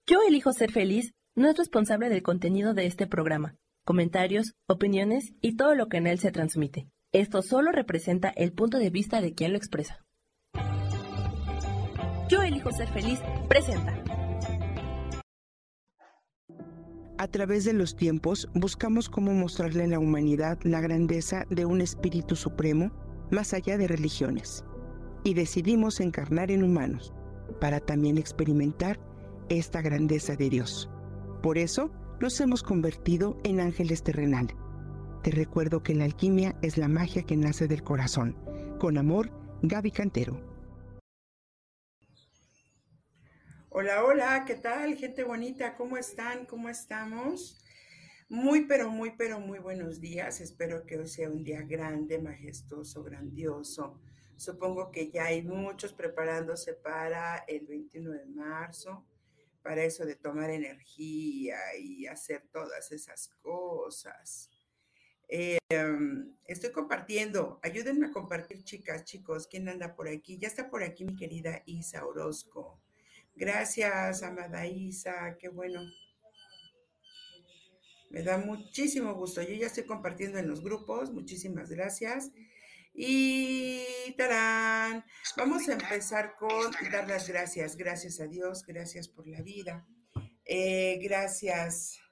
Yo elijo ser feliz no es responsable del contenido de este programa, comentarios, opiniones y todo lo que en él se transmite. Esto solo representa el punto de vista de quien lo expresa. Yo elijo ser feliz presenta. A través de los tiempos, buscamos cómo mostrarle a la humanidad la grandeza de un espíritu supremo más allá de religiones. Y decidimos encarnar en humanos, para también experimentar esta grandeza de Dios. Por eso, nos hemos convertido en ángeles terrenales. Te recuerdo que la alquimia es la magia que nace del corazón. Con amor, Gaby Cantero. Hola, hola, ¿qué tal, gente bonita? ¿Cómo están? ¿Cómo estamos? Muy, muy buenos días. Espero que hoy sea un día grande, majestuoso, grandioso. Supongo que ya hay muchos preparándose para el 21 de marzo, para eso de tomar energía y hacer todas esas cosas. Estoy compartiendo, ayúdenme a compartir, chicas, chicos, ¿quién anda por aquí? Ya está por aquí mi querida Isa Orozco. Gracias, amada Isa, qué bueno. Me da muchísimo gusto. Yo ya estoy compartiendo en los grupos, muchísimas gracias. Y ¡tarán! Vamos a empezar con dar las gracias. Gracias a Dios, gracias por la vida. Gracias.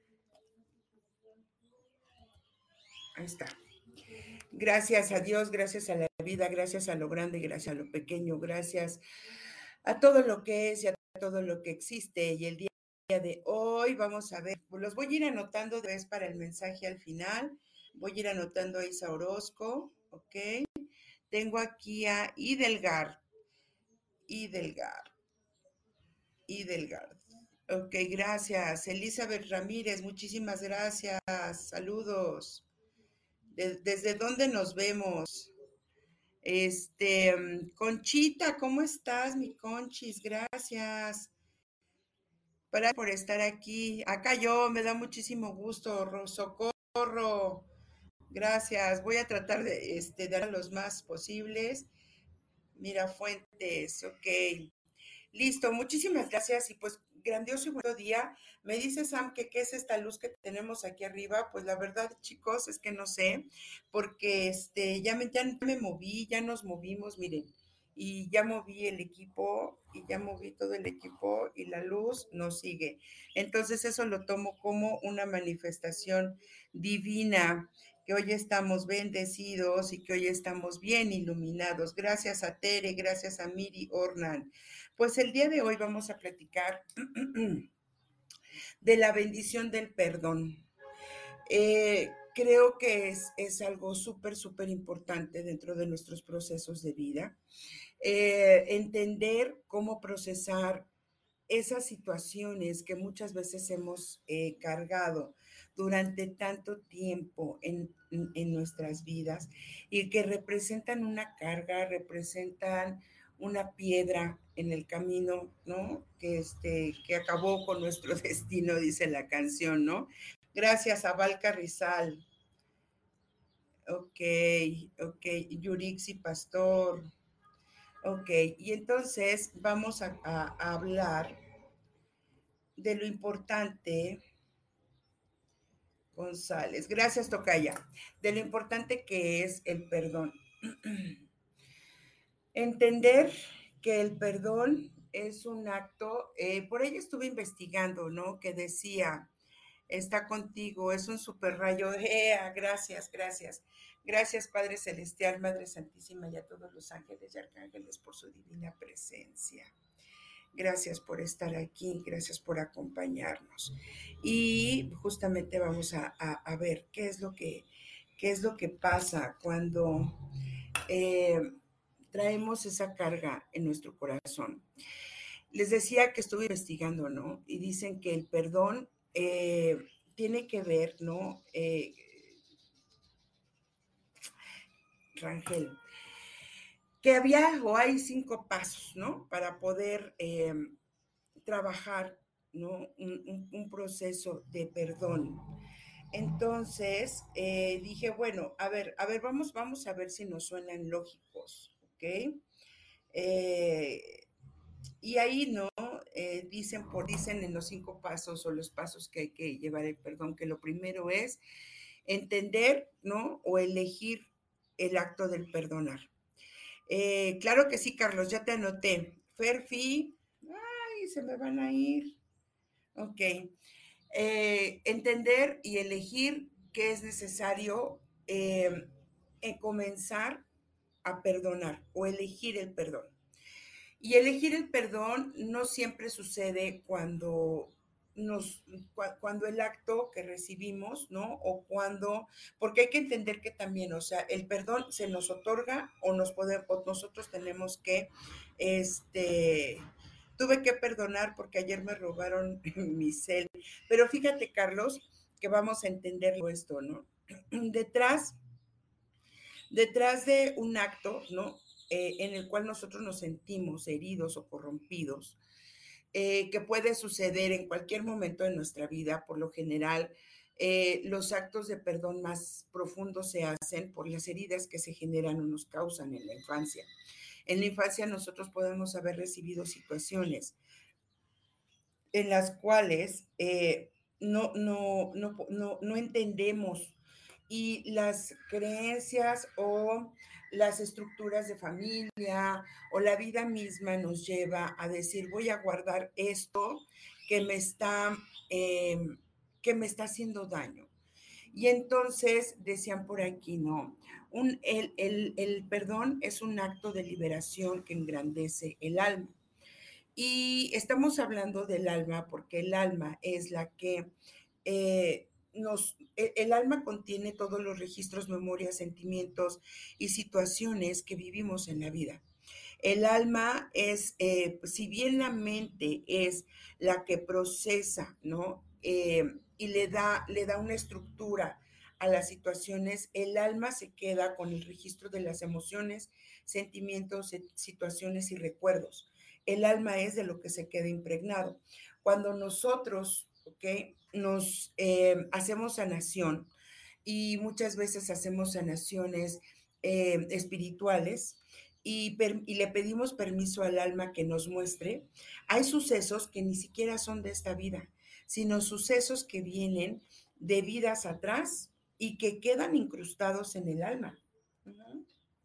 Ahí está. Gracias a Dios, gracias a la vida, gracias a lo grande, gracias a lo pequeño, gracias a todo lo que es y a todo lo que existe. Y el día de hoy vamos a ver, los voy a ir anotando de vez para el mensaje al final. Voy a ir anotando a Isa Orozco, ¿ok? Tengo aquí a Idelgard. Ok, gracias. Elizabeth Ramírez, muchísimas gracias. Saludos. ¿Desde dónde nos vemos? Conchita, ¿cómo estás, mi Conchis? Gracias por estar aquí. Acá yo, me da muchísimo gusto, Socorro. Gracias. Voy a tratar de dar los más posibles. Mira, Fuentes, ok. Listo, muchísimas gracias y pues grandioso y buen día. Me dice Sam que qué es esta luz que tenemos aquí arriba. Pues la verdad, chicos, es que no sé, porque ya me moví, ya nos movimos, miren, y ya moví el equipo y ya moví todo el equipo y la luz nos sigue. Entonces eso lo tomo como una manifestación divina, que hoy estamos bendecidos y que hoy estamos bien iluminados. Gracias a Tere, gracias a Miri Ornan. Pues el día de hoy vamos a platicar de la bendición del perdón. Creo que es algo súper importante dentro de nuestros procesos de vida. Entender cómo procesar esas situaciones que muchas veces hemos cargado durante tanto tiempo en nuestras vidas y que representan una carga, representan una piedra en el camino, ¿no? Que acabó con nuestro destino, dice la canción, ¿no? Gracias a Val Carrizal. Ok, Yurixi Pastor. Ok, y entonces vamos a hablar de lo importante, González, gracias Tocaya, de lo importante que es el perdón. Entender que el perdón es un acto, por ahí estuve investigando, ¿no? Que decía, está contigo, es un super rayo, gracias. Gracias Padre Celestial, Madre Santísima y a todos los ángeles y arcángeles por su divina presencia. Gracias por estar aquí, gracias por acompañarnos. Y justamente vamos a ver qué es lo que pasa cuando traemos esa carga en nuestro corazón. Les decía que estuve investigando, ¿no? Y dicen que el perdón tiene que ver, ¿no? Rangel, que había o hay 5 pasos, ¿no? Para poder trabajar, ¿no? Un proceso de perdón. Entonces dije, bueno, a ver, vamos a ver si nos suenan lógicos, ¿ok? Y ahí, ¿no? dicen en los 5 pasos o los pasos que hay que llevar el perdón, que lo primero es entender, ¿no? O elegir el acto del perdonar. Claro que sí, Carlos, ya te anoté. Ferfi, ay, se me van a ir. Ok. Entender y elegir que es necesario comenzar a perdonar o elegir el perdón. Y elegir el perdón no siempre sucede cuando el acto que recibimos, ¿no? O cuando, porque hay que entender que también, o sea, el perdón se nos otorga o nosotros tenemos que, este, tuve que perdonar porque ayer me robaron mi cel. Pero fíjate, Carlos, que vamos a entenderlo esto, ¿no? Detrás de un acto, ¿no? En el cual nosotros nos sentimos heridos o corrompidos, que puede suceder en cualquier momento de nuestra vida. Por lo general, los actos de perdón más profundos se hacen por las heridas que se generan o nos causan en la infancia. En la infancia nosotros podemos haber recibido situaciones en las cuales no entendemos, y las creencias o las estructuras de familia o la vida misma nos lleva a decir, voy a guardar esto que me está, eh, que me está haciendo daño. Y entonces decían por aquí, no, el perdón es un acto de liberación que engrandece el alma. Y estamos hablando del alma porque el alma es la que el alma contiene todos los registros, memorias, sentimientos y situaciones que vivimos en la vida. El alma es, si bien la mente es la que procesa, ¿no? Y le da una estructura a las situaciones, el alma se queda con el registro de las emociones, sentimientos, situaciones y recuerdos. El alma es de lo que se queda impregnado. Cuando nosotros, ¿ok? Nos hacemos sanación, y muchas veces hacemos sanaciones espirituales, y le pedimos permiso al alma que nos muestre, hay sucesos que ni siquiera son de esta vida, sino sucesos que vienen de vidas atrás y que quedan incrustados en el alma. Uh-huh.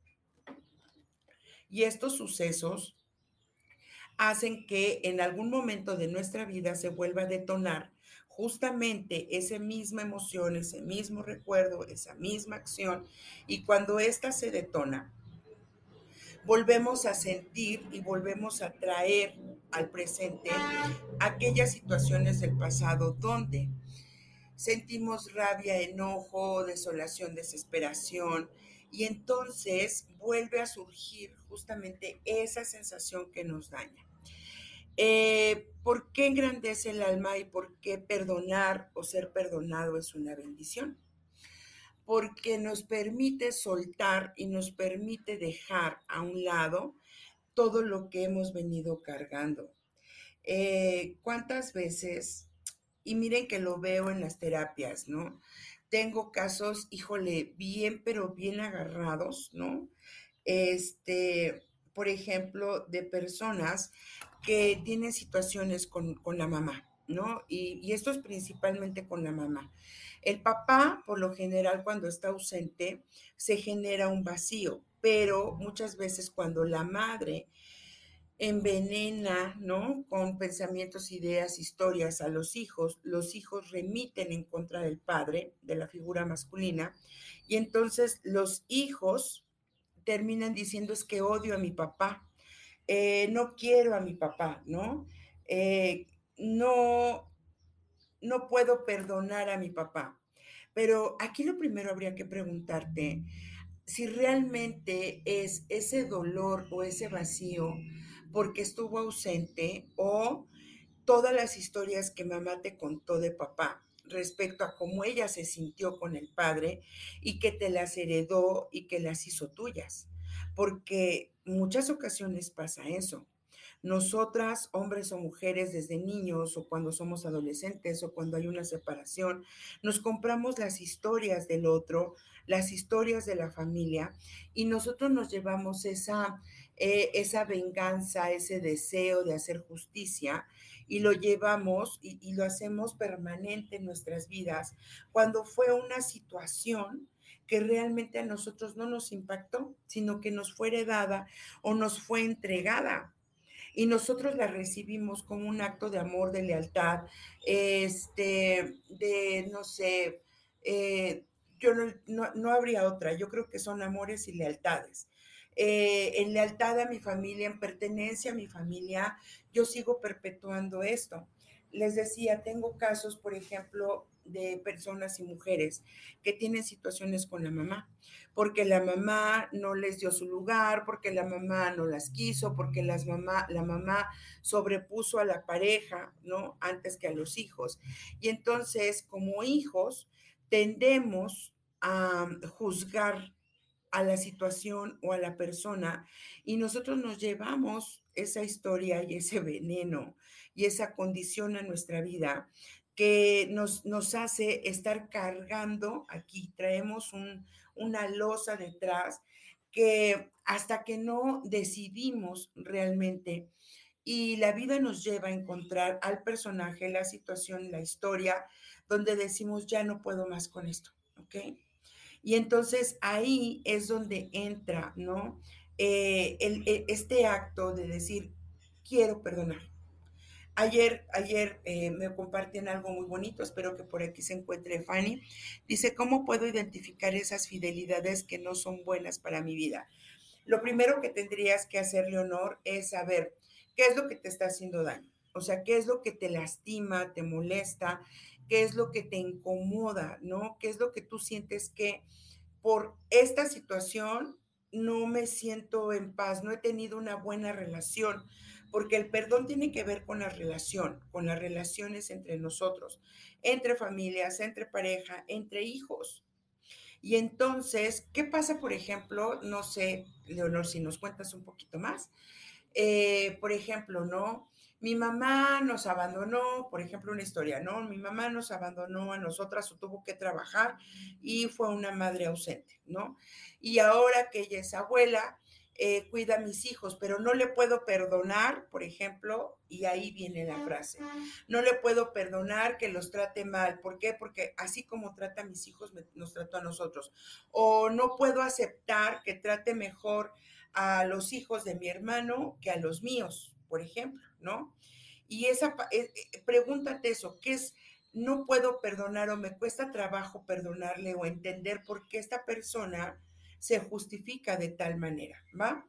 Y estos sucesos hacen que en algún momento de nuestra vida se vuelva a detonar justamente esa misma emoción, ese mismo recuerdo, esa misma acción, y cuando ésta se detona, volvemos a sentir y volvemos a traer al presente aquellas situaciones del pasado donde sentimos rabia, enojo, desolación, desesperación, y entonces vuelve a surgir justamente esa sensación que nos daña. ¿Por qué engrandece el alma y por qué perdonar o ser perdonado es una bendición? Porque nos permite soltar y nos permite dejar a un lado todo lo que hemos venido cargando. ¿Cuántas veces? Y miren que lo veo en las terapias, ¿no? Tengo casos, híjole, bien, pero bien agarrados, ¿no? Por ejemplo, de personas que tienen situaciones con la mamá, ¿no? Y esto es principalmente con la mamá. El papá, por lo general, cuando está ausente, se genera un vacío, pero muchas veces cuando la madre envenena, ¿no? Con pensamientos, ideas, historias a los hijos remiten en contra del padre, de la figura masculina, y entonces los hijos terminan diciendo, es que odio a mi papá, no quiero a mi papá, ¿no? Eh, no, no puedo perdonar a mi papá. Pero aquí lo primero habría que preguntarte si realmente es ese dolor o ese vacío porque estuvo ausente, o todas las historias que mamá te contó de papá respecto a cómo ella se sintió con el padre y que te las heredó y que las hizo tuyas. Porque muchas ocasiones pasa eso. Nosotras, hombres o mujeres, desde niños o cuando somos adolescentes o cuando hay una separación, nos compramos las historias del otro, las historias de la familia, y nosotros nos llevamos esa venganza, ese deseo de hacer justicia y lo llevamos y lo hacemos permanente en nuestras vidas cuando fue una situación que realmente a nosotros no nos impactó, sino que nos fue heredada o nos fue entregada y nosotros la recibimos como un acto de amor, de lealtad, de, no sé, yo no habría otra, yo creo que son amores y lealtades. En lealtad a mi familia, en pertenencia a mi familia, yo sigo perpetuando esto. Les decía, tengo casos, por ejemplo, de personas y mujeres que tienen situaciones con la mamá, porque la mamá no les dio su lugar, porque la mamá no las quiso, porque la mamá sobrepuso a la pareja, ¿no? Antes que a los hijos. Y entonces, como hijos, tendemos a juzgar a la situación o a la persona y nosotros nos llevamos esa historia y ese veneno y esa condición a nuestra vida que nos hace estar cargando aquí, traemos una losa detrás que hasta que no decidimos realmente y la vida nos lleva a encontrar al personaje, la situación, la historia, donde decimos, ya no puedo más con esto, ¿ok? Y entonces ahí es donde entra, ¿no? Este acto de decir, quiero perdonar. Ayer me comparten algo muy bonito, espero que por aquí se encuentre Fanny. Dice, ¿cómo puedo identificar esas fidelidades que no son buenas para mi vida? Lo primero que tendrías que hacer, Leonor, es saber qué es lo que te está haciendo daño. O sea, qué es lo que te lastima, te molesta, qué es lo que te incomoda, ¿no? ¿Qué es lo que tú sientes que por esta situación no me siento en paz, no he tenido una buena relación? Porque el perdón tiene que ver con la relación, con las relaciones entre nosotros, entre familias, entre pareja, entre hijos. Y entonces, ¿qué pasa, por ejemplo? No sé, Leonor, si nos cuentas un poquito más. Por ejemplo, ¿no? Mi mamá nos abandonó, por ejemplo, una historia, ¿no? Mi mamá nos abandonó a nosotras o tuvo que trabajar y fue una madre ausente, ¿no? Y ahora que ella es abuela, cuida a mis hijos, pero no le puedo perdonar, por ejemplo, y ahí viene la frase, no le puedo perdonar que los trate mal. ¿Por qué? Porque así como trata a mis hijos, nos trató a nosotros. O no puedo aceptar que trate mejor a los hijos de mi hermano que a los míos, por ejemplo, ¿no? Y pregúntate eso, ¿qué es? No puedo perdonar o me cuesta trabajo perdonarle o entender por qué esta persona se justifica de tal manera, ¿va?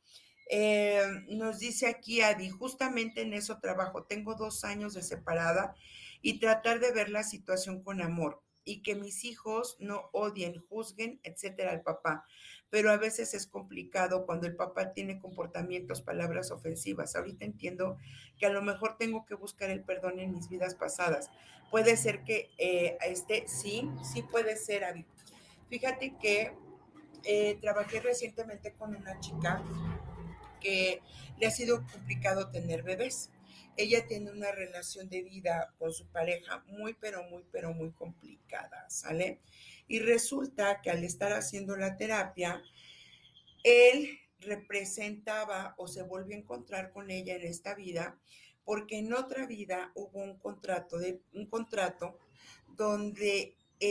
Nos dice aquí Adi, justamente en eso trabajo, tengo 2 años de separada y tratar de ver la situación con amor y que mis hijos no odien, juzguen, etcétera, al papá. Pero a veces es complicado cuando el papá tiene comportamientos, palabras ofensivas. Ahorita entiendo que a lo mejor tengo que buscar el perdón en mis vidas pasadas. Puede ser que sí puede ser, Avi. Fíjate que trabajé recientemente con una chica que le ha sido complicado tener bebés. Ella tiene una relación de vida con su pareja muy, pero muy complicada, ¿sale? Y resulta que al estar haciendo la terapia, él representaba o se volvió a encontrar con ella en esta vida porque en otra vida hubo un contrato donde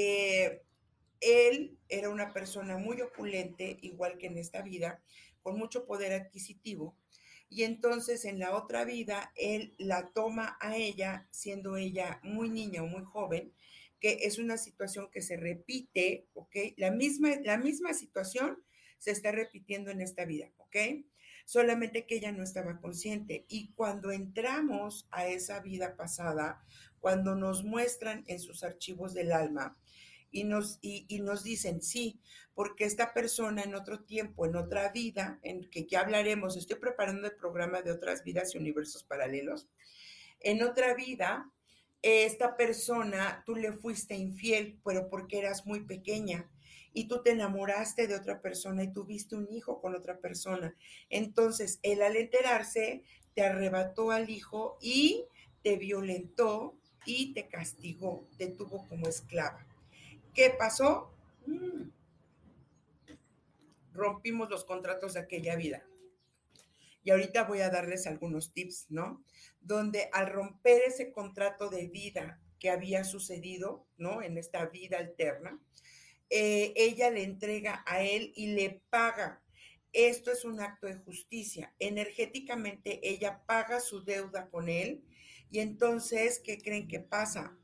él era una persona muy opulente, igual que en esta vida, con mucho poder adquisitivo. Y entonces en la otra vida, él la toma a ella, siendo ella muy niña o muy joven, que es una situación que se repite, ¿ok? La misma situación se está repitiendo en esta vida, ¿ok? Solamente que ella no estaba consciente. Y cuando entramos a esa vida pasada, cuando nos muestran en sus archivos del alma, y nos dicen, sí, porque esta persona en otro tiempo, en otra vida, en que ya hablaremos, estoy preparando el programa de otras vidas y universos paralelos, en otra vida, esta persona, tú le fuiste infiel, pero porque eras muy pequeña y tú te enamoraste de otra persona y tuviste un hijo con otra persona. Entonces, él al enterarse, te arrebató al hijo y te violentó y te castigó, te tuvo como esclava. ¿Qué pasó? Rompimos los contratos de aquella vida. Y ahorita voy a darles algunos tips, ¿no? Donde al romper ese contrato de vida que había sucedido, ¿no? En esta vida alterna, ella le entrega a él y le paga. Esto es un acto de justicia. Energéticamente ella paga su deuda con él y entonces, ¿qué creen que pasa?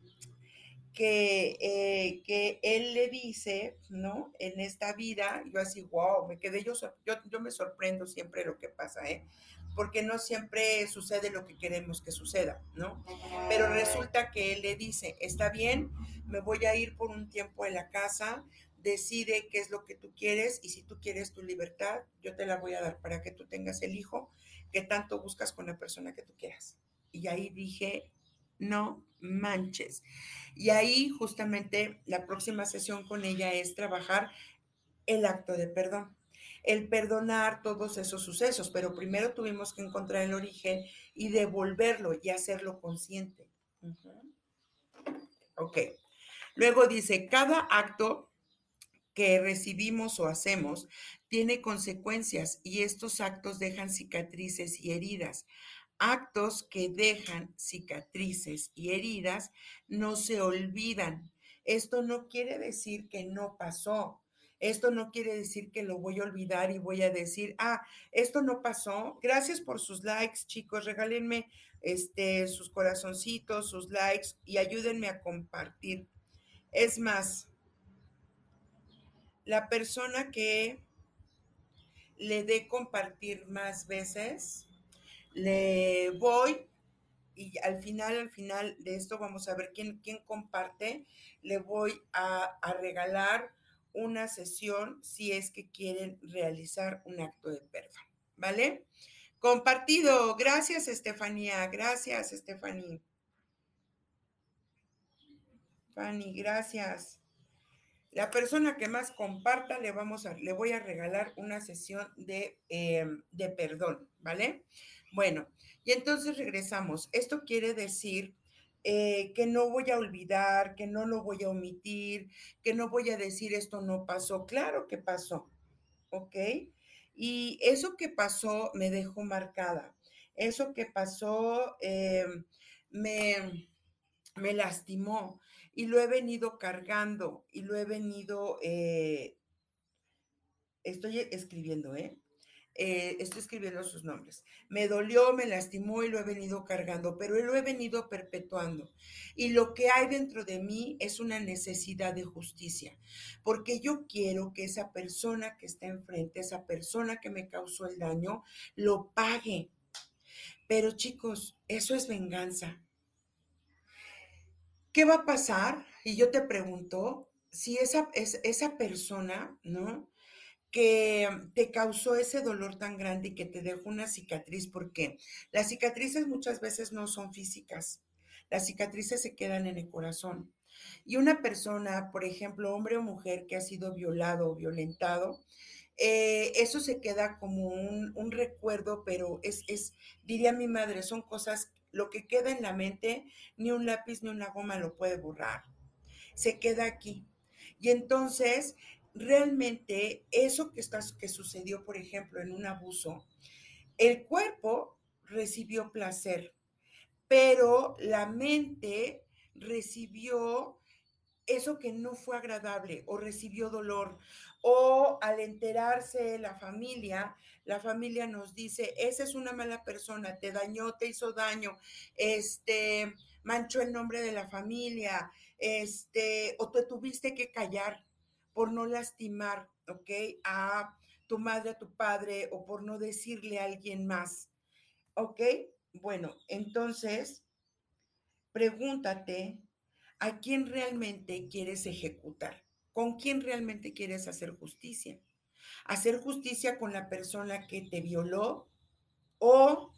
Que él le dice, ¿no? En esta vida, yo así, wow, me quedé, yo me sorprendo siempre lo que pasa, ¿eh? Porque no siempre sucede lo que queremos que suceda, ¿no? Pero resulta que él le dice, está bien, me voy a ir por un tiempo de la casa, decide qué es lo que tú quieres y si tú quieres tu libertad, yo te la voy a dar para que tú tengas el hijo que tanto buscas con la persona que tú quieras. Y ahí dije, no manches. Y ahí justamente la próxima sesión con ella es trabajar el acto de perdón, el perdonar todos esos sucesos, pero primero tuvimos que encontrar el origen y devolverlo y hacerlo consciente. Ok. Luego dice, cada acto que recibimos o hacemos tiene consecuencias y estos actos dejan cicatrices y heridas. Actos que dejan cicatrices y heridas no se olvidan. Esto no quiere decir que no pasó. Esto no quiere decir que lo voy a olvidar y voy a decir, esto no pasó. Gracias por sus likes, chicos. Regálenme sus corazoncitos, sus likes y ayúdenme a compartir. Es más, la persona que le dé compartir más veces, le voy y al final de esto vamos a ver quién comparte. Le voy a regalar una sesión si es que quieren realizar un acto de perdón, ¿vale? Compartido. Gracias, Estefanía. Gracias, Estefanía. Fanny, gracias. La persona que más comparta le voy a regalar una sesión de perdón, ¿vale? Bueno, y entonces regresamos. Esto quiere decir que no voy a olvidar, que no lo voy a omitir, que no voy a decir esto no pasó. Claro que pasó, ¿ok? Y eso que pasó me dejó marcada. Eso que pasó me me lastimó y lo he venido cargando y lo he venido, estoy escribiendo, estoy escribiendo sus nombres. Me dolió, me lastimó y lo he venido cargando, pero lo he venido perpetuando. Y lo que hay dentro de mí es una necesidad de justicia, porque yo quiero que esa persona que está enfrente, esa persona que me causó el daño, lo pague. Pero chicos, eso es venganza. ¿Qué va a pasar? Y yo te pregunto, si esa persona, ¿no? Que te causó ese dolor tan grande y que te dejó una cicatriz, porque las cicatrices muchas veces no son físicas, las cicatrices se quedan en el corazón. Y una persona, por ejemplo, hombre o mujer que ha sido violado o violentado, eso se queda como un recuerdo, pero diría mi madre, son cosas, lo que queda en la mente, ni un lápiz ni una goma lo puede borrar. Se queda aquí. Y entonces, realmente, eso que sucedió, por ejemplo, en un abuso, el cuerpo recibió placer, pero la mente recibió eso que no fue agradable o recibió dolor o al enterarse la familia nos dice, esa es una mala persona, te dañó, te hizo daño, manchó el nombre de la familia, o te tuviste que callar por no lastimar, ¿ok? A tu madre, a tu padre o por no decirle a alguien más, ¿ok? Bueno, entonces pregúntate a quién realmente quieres ejecutar, con quién realmente quieres hacer justicia. Hacer justicia con la persona que te violó o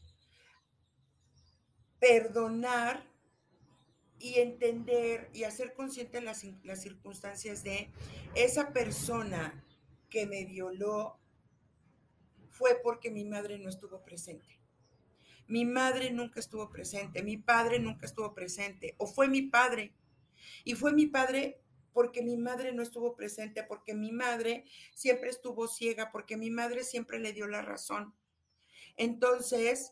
perdonar y entender y hacer consciente las circunstancias de esa persona que me violó fue porque mi madre no estuvo presente. Mi madre nunca estuvo presente, mi padre nunca estuvo presente, o fue mi padre. Y fue mi padre porque mi madre no estuvo presente, porque mi madre siempre estuvo ciega, porque mi madre siempre le dio la razón. Entonces,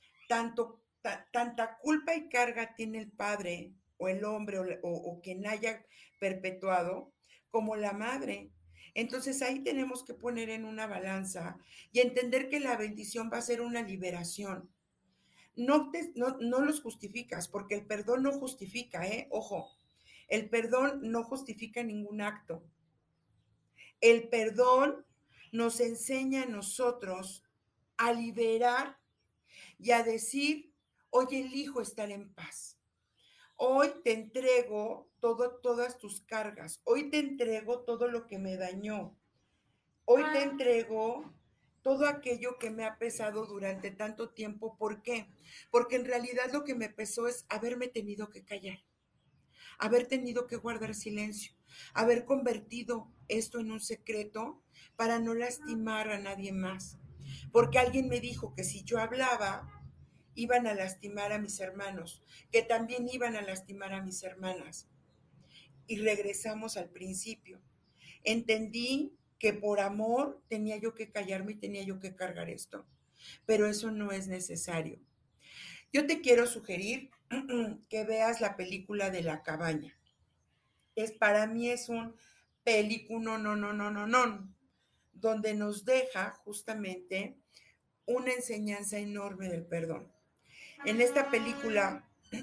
tanta culpa y carga tiene el padre o el hombre o quien haya perpetuado como la madre. Entonces ahí tenemos que poner en una balanza y entender que la bendición va a ser una liberación. No los justificas, porque el perdón no justifica, ojo, el perdón no justifica ningún acto. El perdón nos enseña a nosotros a liberar y a decir, hoy elijo estar en paz. Hoy te entrego todas tus cargas. Hoy te entrego todo lo que me dañó. Hoy te entrego todo aquello que me ha pesado durante tanto tiempo. ¿Por qué? Porque en realidad lo que me pesó es haberme tenido que callar, haber tenido que guardar silencio, haber convertido esto en un secreto para no lastimar a nadie más. Porque alguien me dijo que si yo hablaba, iban a lastimar a mis hermanos, que también iban a lastimar a mis hermanas. Y regresamos al principio. Entendí que por amor tenía yo que callarme y tenía yo que cargar esto, pero eso no es necesario. Yo te quiero sugerir que veas la película de La Cabaña. Para mí es un película, no, donde nos deja justamente una enseñanza enorme del perdón. En esta película,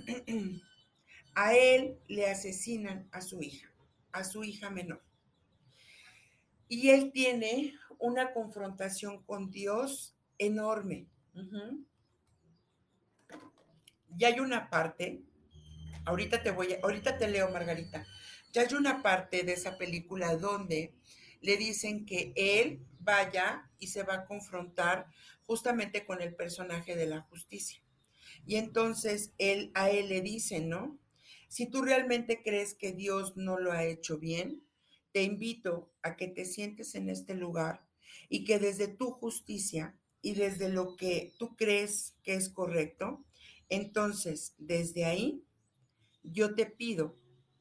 a él le asesinan a su hija menor. Y él tiene una confrontación con Dios enorme. Y hay una parte, ahorita te leo, Margarita. Ya hay una parte de esa película donde le dicen que él vaya y se va a confrontar justamente con el personaje de la justicia. Y entonces a él le dicen, ¿no? Si tú realmente crees que Dios no lo ha hecho bien, te invito a que te sientes en este lugar y que desde tu justicia y desde lo que tú crees que es correcto, entonces desde ahí yo te pido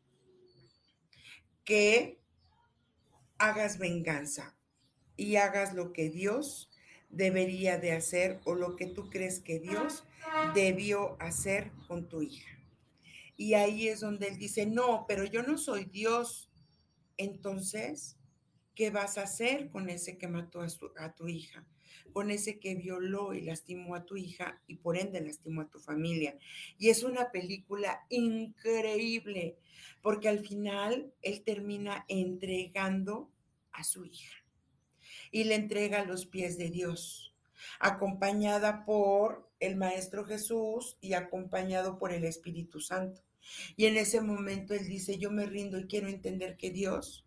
que hagas venganza y hagas lo que Dios debería de hacer o lo que tú crees que Dios debió hacer con tu hija. Y ahí es donde él dice, no, pero yo no soy Dios. Entonces, ¿qué vas a hacer con ese que mató a tu hija? Con ese que violó y lastimó a tu hija y por ende lastimó a tu familia. Y es una película increíble, porque al final él termina entregando a su hija y le entrega a los pies de Dios, acompañada por el Maestro Jesús y acompañado por el Espíritu Santo. Y en ese momento él dice, yo me rindo y quiero entender que Dios,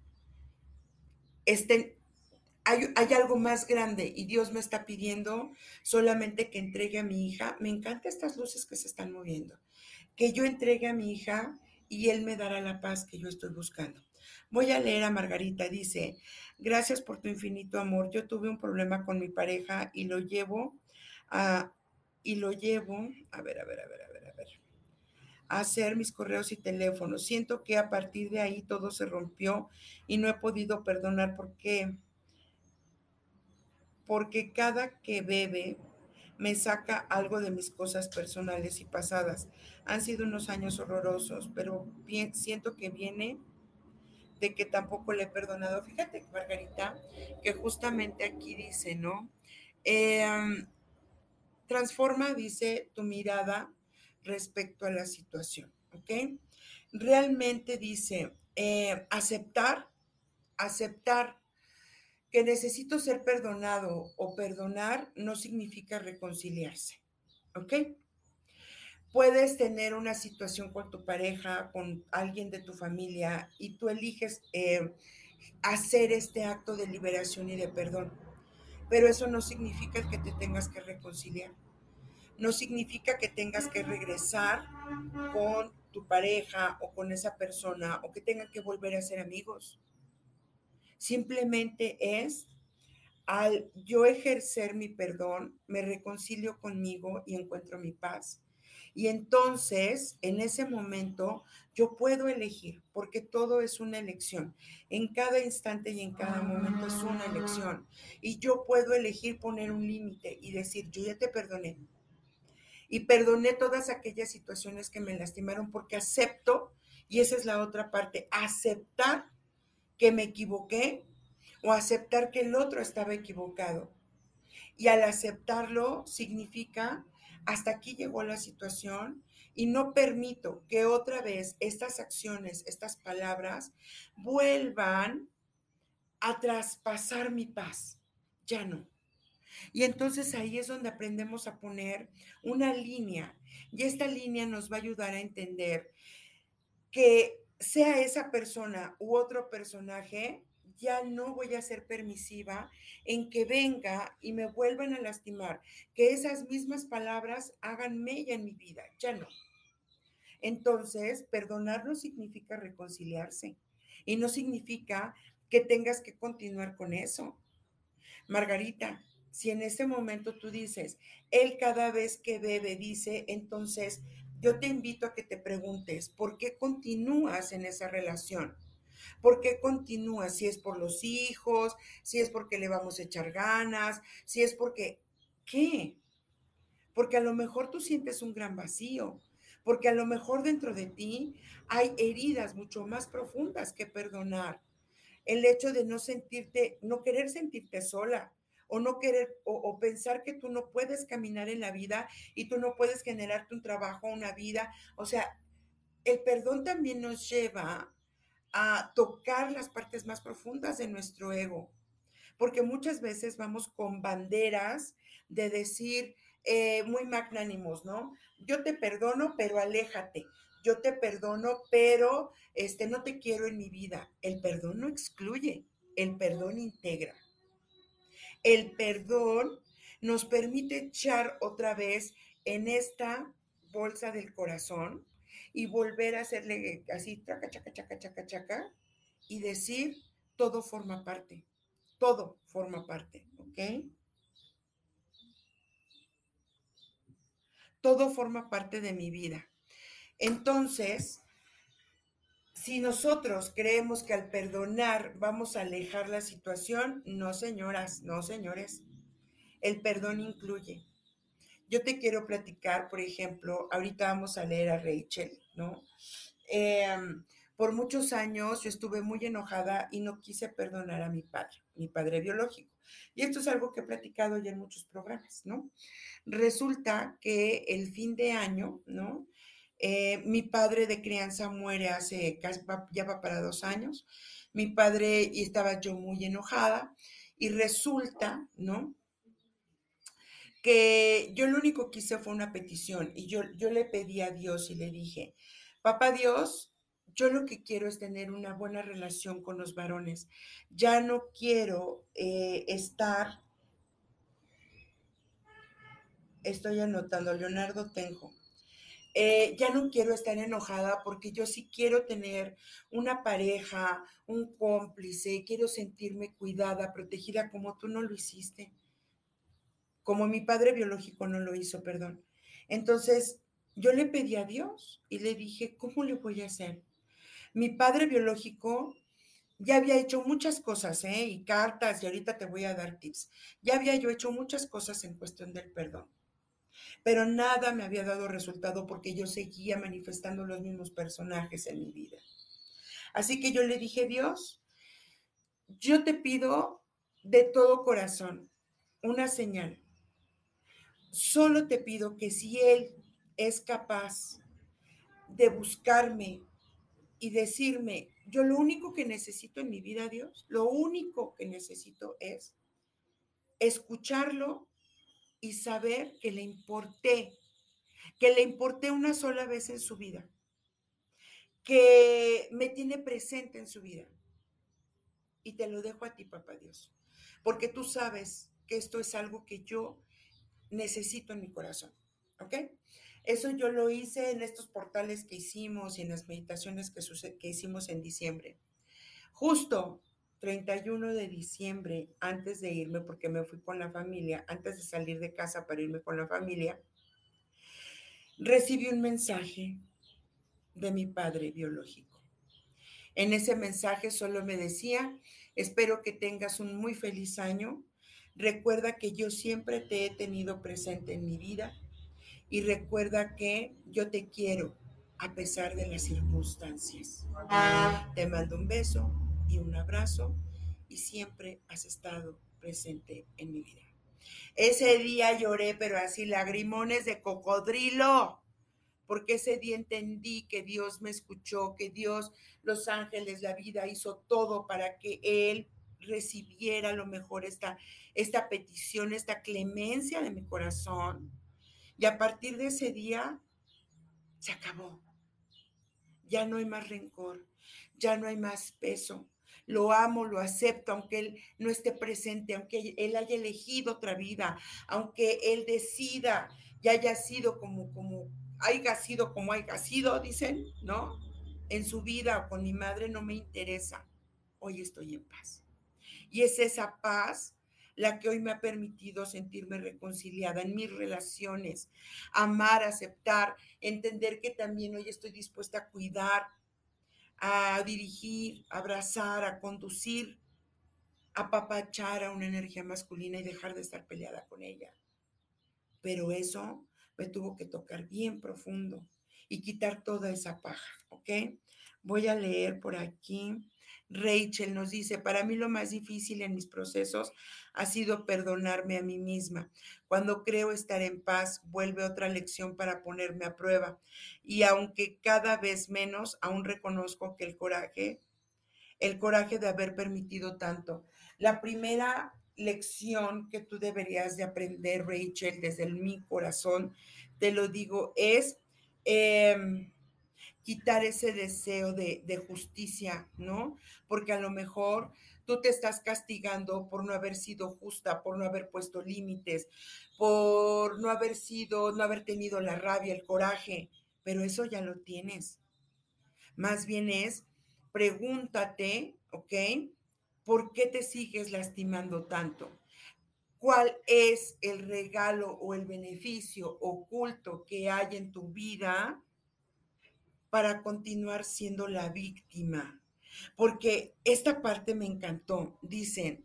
hay algo más grande y Dios me está pidiendo solamente que entregue a mi hija. Me encantan estas luces que se están moviendo. Que yo entregue a mi hija y Él me dará la paz que yo estoy buscando. Voy a leer a Margarita, dice, gracias por tu infinito amor. Yo tuve un problema con mi pareja y lo llevo a, a hacer mis correos y teléfonos. Siento que a partir de ahí todo se rompió y no he podido perdonar porque cada que bebe me saca algo de mis cosas personales y pasadas. Han sido unos años horrorosos, pero siento que viene de que tampoco le he perdonado. Fíjate, Margarita, que justamente aquí dice, ¿no? Eh, Transforma, dice, tu mirada respecto a la situación, ¿ok? Realmente dice, aceptar que necesito ser perdonado o perdonar no significa reconciliarse, ¿ok? Puedes tener una situación con tu pareja, con alguien de tu familia y tú eliges hacer este acto de liberación y de perdón, pero eso no significa que te tengas que reconciliar, no significa que tengas que regresar con tu pareja o con esa persona o que tengan que volver a ser amigos. Simplemente es al yo ejercer mi perdón, me reconcilio conmigo y encuentro mi paz. Y entonces, en ese momento, yo puedo elegir, porque todo es una elección. En cada instante y en cada momento es una elección. Y yo puedo elegir poner un límite y decir, yo ya te perdoné. Y perdoné todas aquellas situaciones que me lastimaron porque acepto, y esa es la otra parte, aceptar que me equivoqué o aceptar que el otro estaba equivocado. Y al aceptarlo significa, hasta aquí llegó la situación y no permito que otra vez estas acciones, estas palabras, vuelvan a traspasar mi paz. Ya no. Y entonces ahí es donde aprendemos a poner una línea. Y esta línea nos va a ayudar a entender que sea esa persona u otro personaje, ya no voy a ser permisiva en que venga y me vuelvan a lastimar, que esas mismas palabras hagan mella en mi vida, ya no. Entonces, perdonar no significa reconciliarse y no significa que tengas que continuar con eso. Margarita, si en ese momento tú dices, él cada vez que bebe dice, entonces yo te invito a que te preguntes, ¿por qué continúas en esa relación? ¿Por qué continúas? Si es por los hijos, si es porque le vamos a echar ganas, si es porque, ¿qué? Porque a lo mejor tú sientes un gran vacío, porque a lo mejor dentro de ti hay heridas mucho más profundas que perdonar. El hecho de no sentirte, no querer sentirte sola, o no querer, o pensar que tú no puedes caminar en la vida y tú no puedes generarte un trabajo, una vida. O sea, el perdón también nos lleva a tocar las partes más profundas de nuestro ego, porque muchas veces vamos con banderas de decir muy magnánimos, ¿no? Yo te perdono, pero aléjate. Yo te perdono, pero no te quiero en mi vida. El perdón no excluye, el perdón integra. El perdón nos permite echar otra vez en esta bolsa del corazón y volver a hacerle así, chaca, chaca, chaca, chaca, chaca, y decir, todo forma parte, ¿ok? Todo forma parte de mi vida. Entonces, si nosotros creemos que al perdonar vamos a alejar la situación, no señoras, no señores, el perdón incluye. Yo te quiero platicar, por ejemplo, ahorita vamos a leer a Rachel, ¿no? Eh, por muchos años yo estuve muy enojada y no quise perdonar a mi padre biológico. Y esto es algo que he platicado ya en muchos programas, ¿no? Resulta que el fin de año, ¿no? Mi padre de crianza muere hace, ya va para 2 años. Mi padre, y estaba yo muy enojada, y resulta, ¿no? Que yo lo único que hice fue una petición y yo le pedí a Dios y le dije, papá Dios, yo lo que quiero es tener una buena relación con los varones. Ya no quiero estoy anotando, Leonardo Tenjo. Ya no quiero estar enojada porque yo sí quiero tener una pareja, un cómplice, quiero sentirme cuidada, protegida como tú no lo hiciste, como mi padre biológico no lo hizo, perdón. Entonces, yo le pedí a Dios y le dije, ¿cómo le voy a hacer? Mi padre biológico ya había hecho muchas cosas, ¿eh? Y cartas, y ahorita te voy a dar tips. Ya había yo hecho muchas cosas en cuestión del perdón, pero nada me había dado resultado porque yo seguía manifestando los mismos personajes en mi vida. Así que yo le dije, Dios, yo te pido de todo corazón una señal. Solo te pido que si Él es capaz de buscarme y decirme, yo lo único que necesito en mi vida, Dios, lo único que necesito es escucharlo y saber que le importé una sola vez en su vida, que me tiene presente en su vida. Y te lo dejo a ti, papá Dios, porque tú sabes que esto es algo que yo necesito en mi corazón, ¿ok? Eso yo lo hice en estos portales que hicimos y en las meditaciones que hicimos en diciembre. Justo 31 de diciembre, antes de irme, porque me fui con la familia, antes de salir de casa para irme con la familia, recibí un mensaje de mi padre biológico. En ese mensaje solo me decía, espero que tengas un muy feliz año. Recuerda que yo siempre te he tenido presente en mi vida y recuerda que yo te quiero a pesar de las circunstancias. Te mando un beso y un abrazo y siempre has estado presente en mi vida. Ese día lloré, pero así lagrimones de cocodrilo, porque ese día entendí que Dios me escuchó, que Dios, los ángeles, la vida hizo todo para que Él recibiera a lo mejor esta petición, esta clemencia de mi corazón. Y a partir de ese día se acabó. Ya no hay más rencor, ya no hay más peso. Lo amo, lo acepto, aunque Él no esté presente, aunque Él haya elegido otra vida, aunque Él decida y haya sido como haya sido, dicen, ¿no? En su vida o con mi madre no me interesa. Hoy estoy en paz. Y es esa paz la que hoy me ha permitido sentirme reconciliada en mis relaciones, amar, aceptar, entender que también hoy estoy dispuesta a cuidar, a dirigir, a abrazar, a conducir, a apapachar a una energía masculina y dejar de estar peleada con ella. Pero eso me tuvo que tocar bien profundo y quitar toda esa paja, ¿ok? Voy a leer por aquí. Rachel nos dice, para mí lo más difícil en mis procesos ha sido perdonarme a mí misma. Cuando creo estar en paz, vuelve otra lección para ponerme a prueba. Y aunque cada vez menos, aún reconozco que el coraje de haber permitido tanto. La primera lección que tú deberías de aprender, Rachel, desde mi corazón, te lo digo, es quitar ese deseo de justicia, ¿no? Porque a lo mejor tú te estás castigando por no haber sido justa, por no haber puesto límites, por no haber tenido la rabia, el coraje, pero eso ya lo tienes. Más bien es, pregúntate, ¿ok? ¿Por qué te sigues lastimando tanto? ¿Cuál es el regalo o el beneficio oculto que hay en tu vida para continuar siendo la víctima? Porque esta parte me encantó. Dicen,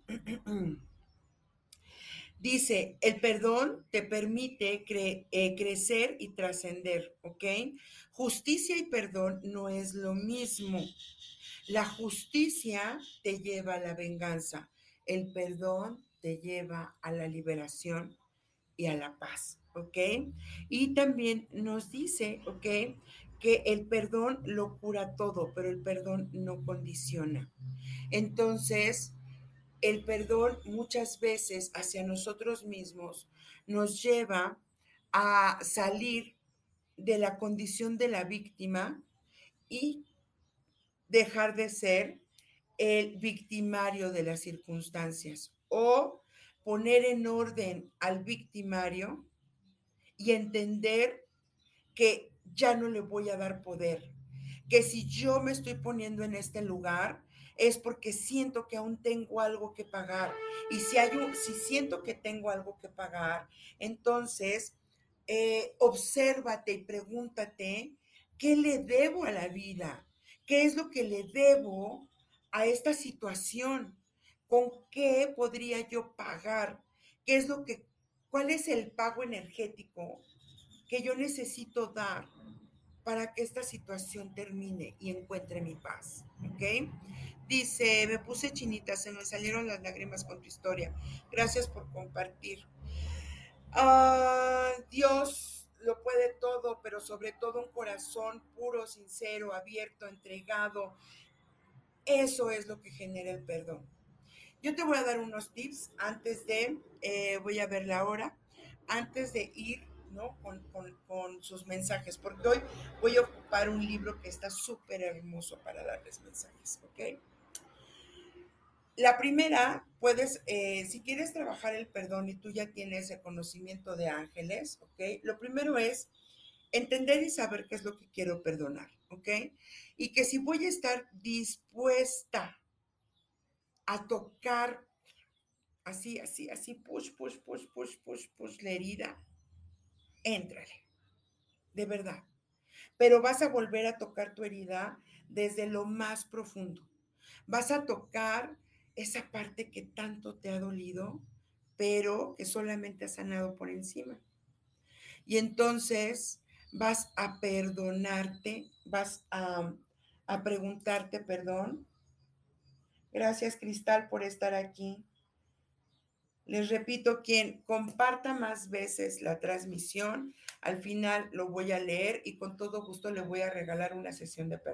dice, el perdón te permite crecer y trascender, ¿ok? Justicia y perdón no es lo mismo. La justicia te lleva a la venganza, el perdón te lleva a la liberación y a la paz, ¿ok? Y también nos dice, ¿ok? Que el perdón lo cura todo, pero el perdón no condiciona. Entonces, el perdón muchas veces hacia nosotros mismos nos lleva a salir de la condición de la víctima y dejar de ser el victimario de las circunstancias o poner en orden al victimario y entender que ya no le voy a dar poder, que si yo me estoy poniendo en este lugar es porque siento que aún tengo algo que pagar y si siento que tengo algo que pagar, entonces obsérvate y pregúntate qué le debo a la vida, qué es lo que le debo a esta situación, con qué podría yo pagar, qué es lo que, cuál es el pago energético que yo necesito dar para que esta situación termine y encuentre mi paz, ¿ok? Dice, me puse chinita, se me salieron las lágrimas con tu historia. Gracias por compartir. Dios lo puede todo, pero sobre todo un corazón puro, sincero, abierto, entregado. Eso es lo que genera el perdón. Yo te voy a dar unos tips antes de, voy a ver la hora, antes de ir, ¿no? Con sus mensajes, porque hoy voy a ocupar un libro que está súper hermoso para darles mensajes, ¿ok? La primera, si quieres trabajar el perdón y tú ya tienes el conocimiento de ángeles, ¿ok? Lo primero es entender y saber qué es lo que quiero perdonar, ¿ok? Y que si voy a estar dispuesta a tocar así, así, así, push, push, push, push, push, push, la herida, éntrale. de verdad. Pero vas a volver a tocar tu herida desde lo más profundo. Vas a tocar esa parte que tanto te ha dolido, pero que solamente has sanado por encima. Y entonces vas a perdonarte, a preguntarte perdón. Gracias, Cristal, por estar aquí. Les repito, quien comparta más veces la transmisión, al final lo voy a leer y con todo gusto le voy a regalar una sesión de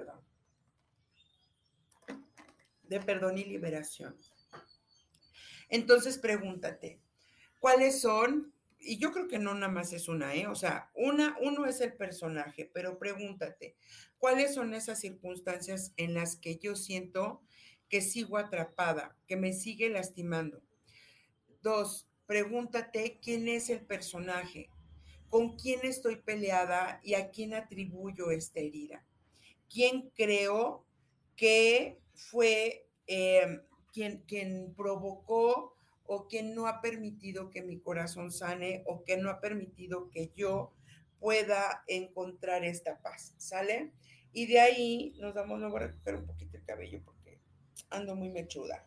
perdón y liberación. Entonces pregúntate, ¿cuáles son? Y yo creo que no nada más es una, ¿eh? O sea, uno es el personaje, pero pregúntate, ¿cuáles son esas circunstancias en las que yo siento que sigo atrapada, que me sigue lastimando? 2, pregúntate quién es el personaje, con quién estoy peleada y a quién atribuyo esta herida. ¿Quién creo que fue quien provocó o quien no ha permitido que mi corazón sane o que no ha permitido que yo pueda encontrar esta paz? ¿Sale? Y de ahí nos vamos luego a recoger un poquito el cabello porque ando muy mechuda.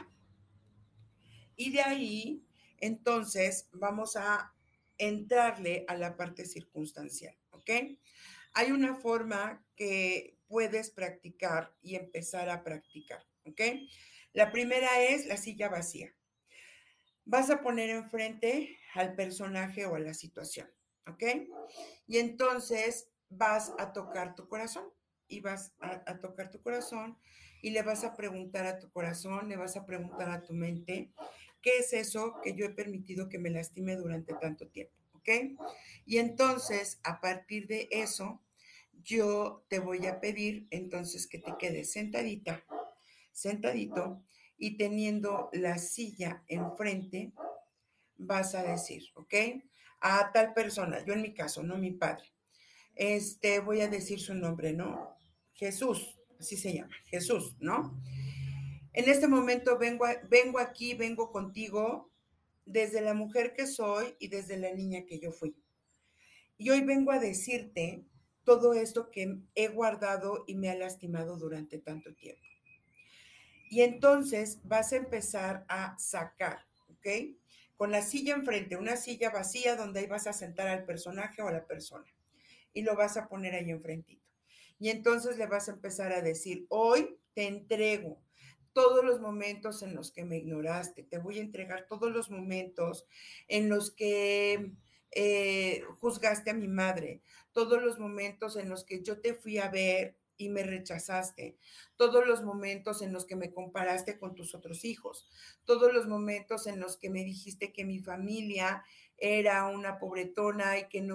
Y de ahí, entonces, vamos a entrarle a la parte circunstancial, ¿ok? Hay una forma que puedes practicar y empezar a practicar, ¿ok? La primera es la silla vacía. Vas a poner enfrente al personaje o a la situación, ¿ok? Y entonces vas a tocar tu corazón y vas a tocar tu corazón y le vas a preguntar a tu corazón, le vas a preguntar a tu mente, ¿qué es eso que yo he permitido que me lastime durante tanto tiempo? ¿Ok? Y entonces, a partir de eso, yo te voy a pedir entonces que te quedes sentadita, sentadito, y teniendo la silla enfrente, vas a decir, ¿ok? A tal persona, yo en mi caso, no mi padre. Voy a decir su nombre, ¿no? Jesús, así se llama, Jesús, ¿no? En este momento vengo contigo desde la mujer que soy y desde la niña que yo fui. Y hoy vengo a decirte todo esto que he guardado y me ha lastimado durante tanto tiempo. Y entonces vas a empezar a sacar, ¿ok? Con la silla enfrente, una silla vacía donde ahí vas a sentar al personaje o a la persona. Y lo vas a poner ahí enfrentito. Y entonces le vas a empezar a decir, hoy te entrego todos los momentos en los que me ignoraste, te voy a entregar todos los momentos en los que juzgaste a mi madre, todos los momentos en los que yo te fui a ver y me rechazaste, todos los momentos en los que me comparaste con tus otros hijos, todos los momentos en los que me dijiste que mi familia era una pobretona y que no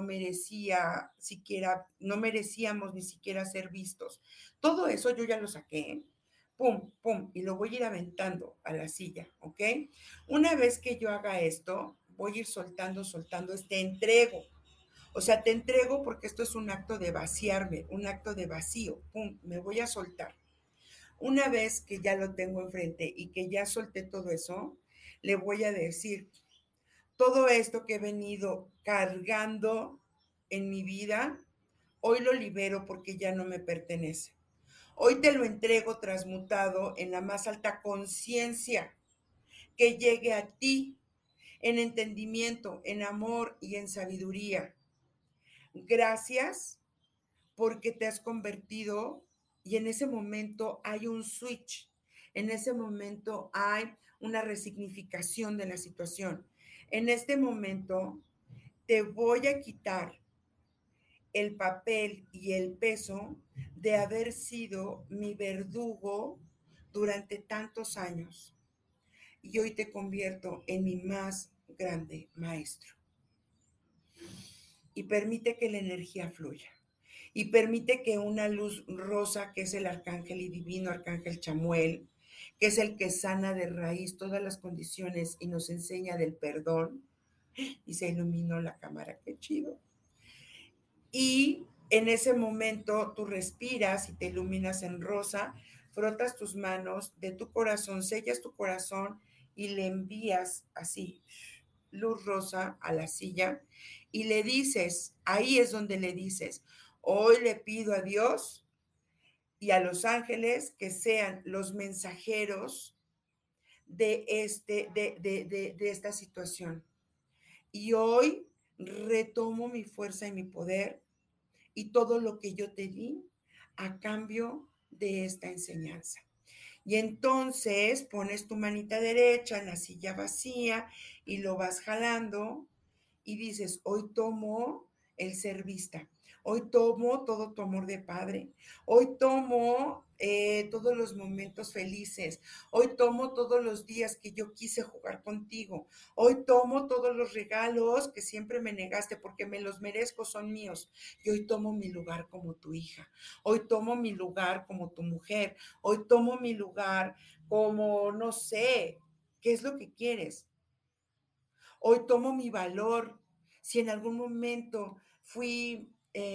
merecíamos ni siquiera ser vistos. Todo eso yo ya lo saqué, pum, pum, y lo voy a ir aventando a la silla, ¿ok? Una vez que yo haga esto, voy a ir soltando, entrego. O sea, te entrego porque esto es un acto de vaciarme, un acto de vacío, pum, me voy a soltar. Una vez que ya lo tengo enfrente y que ya solté todo eso, le voy a decir, todo esto que he venido cargando en mi vida, hoy lo libero porque ya no me pertenece. Hoy te lo entrego transmutado en la más alta conciencia que llegue a ti en entendimiento, en amor y en sabiduría. Gracias porque te has convertido y en ese momento hay un switch. En ese momento hay una resignificación de la situación. En este momento te voy a quitar el papel y el peso de haber sido mi verdugo durante tantos años. Y hoy te convierto en mi más grande maestro. Y permite que la energía fluya. Y permite que una luz rosa, que es el arcángel y divino arcángel Chamuel, que es el que sana de raíz todas las condiciones y nos enseña del perdón, y se iluminó la cámara, qué chido. Y en ese momento tú respiras y te iluminas en rosa, frotas tus manos de tu corazón, sellas tu corazón y le envías así luz rosa a la silla y le dices, ahí es donde le dices, hoy le pido a Dios y a los ángeles que sean los mensajeros de esta situación. Y hoy retomo mi fuerza y mi poder y todo lo que yo te di a cambio de esta enseñanza. Y entonces pones tu manita derecha en la silla vacía y lo vas jalando y dices, hoy tomo el ser vista, hoy tomo todo tu amor de padre, hoy tomo todos los momentos felices, hoy tomo todos los días que yo quise jugar contigo, hoy tomo todos los regalos que siempre me negaste porque me los merezco, son míos, y hoy tomo mi lugar como tu hija, hoy tomo mi lugar como tu mujer, hoy tomo mi lugar como, no sé, ¿qué es lo que quieres? Hoy tomo mi valor. Si en algún momento fui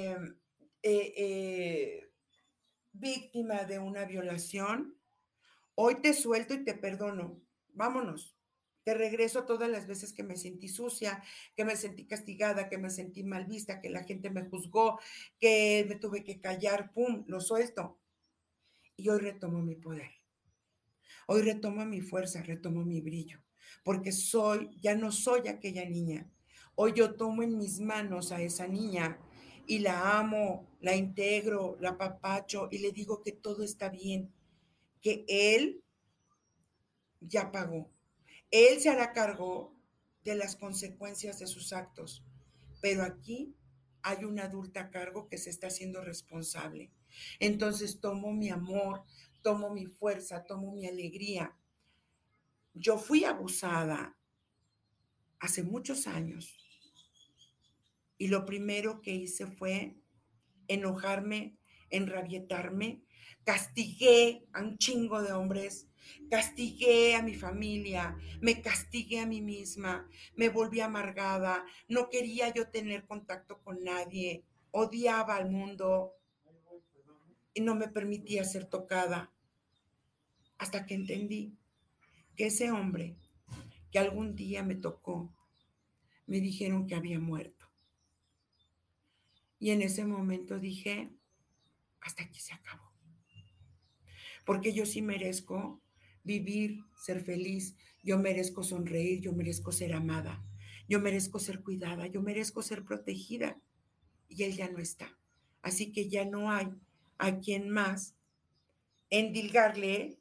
víctima de una violación, hoy te suelto y te perdono. Vámonos. Te regreso todas las veces que me sentí sucia, que me sentí castigada, que me sentí mal vista, que la gente me juzgó, que me tuve que callar, pum, lo suelto. Y hoy retomo mi poder. Hoy retomo mi fuerza, retomo mi brillo, porque ya no soy aquella niña. Hoy yo tomo en mis manos a esa niña y la amo, la integro, la apapacho y le digo que todo está bien, que él ya pagó. Él se hará cargo de las consecuencias de sus actos, pero aquí hay una adulta a cargo que se está haciendo responsable. Entonces tomo mi amor, tomo mi fuerza, tomo mi alegría. Yo fui abusada hace muchos años y lo primero que hice fue enojarme, enrabietarme, castigué a un chingo de hombres, castigué a mi familia, me castigué a mí misma, me volví amargada, no quería yo tener contacto con nadie, odiaba al mundo y no me permitía ser tocada hasta que entendí que ese hombre que algún día me tocó, me dijeron que había muerto. Y en ese momento dije, hasta aquí se acabó. Porque yo sí merezco vivir, ser feliz, yo merezco sonreír, yo merezco ser amada, yo merezco ser cuidada, yo merezco ser protegida. Y él ya no está. Así que ya no hay a quien más endilgarle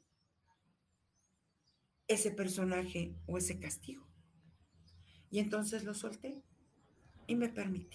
ese personaje o ese castigo. Y entonces lo solté y me permití.